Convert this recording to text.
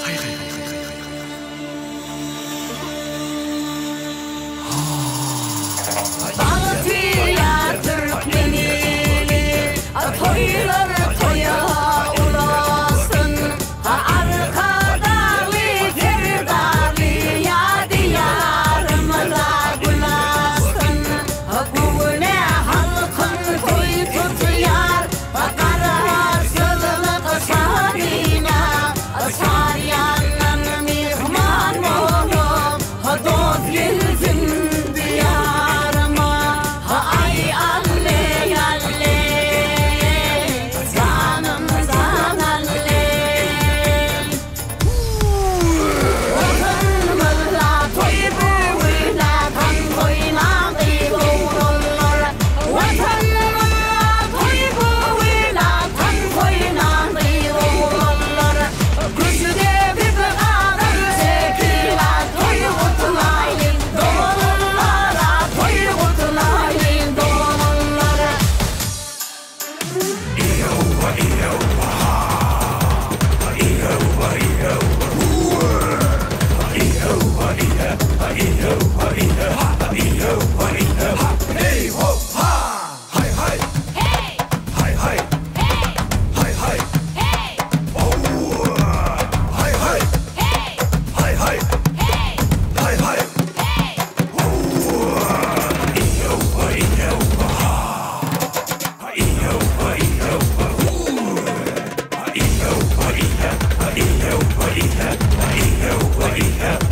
Balıklıya Türkmenili toylar toya uğrasın. Arkadalı ferdalı ya diyarımıza gülasın. Bugüne halkın toy tutuyor, karasılık sarına. Saryanın mihman olup dost gelsin diyarıma. Ay alle alle, canım zanalle. Vatanımızla toy büyüyle kan koynadı doğrulur. Vatanımızla toy büyüyle kan koynadı doğrulur. Güçlü bir ağır zekila toy kutlayın doğrullara, toy kutlayın doğrullara. Yeah.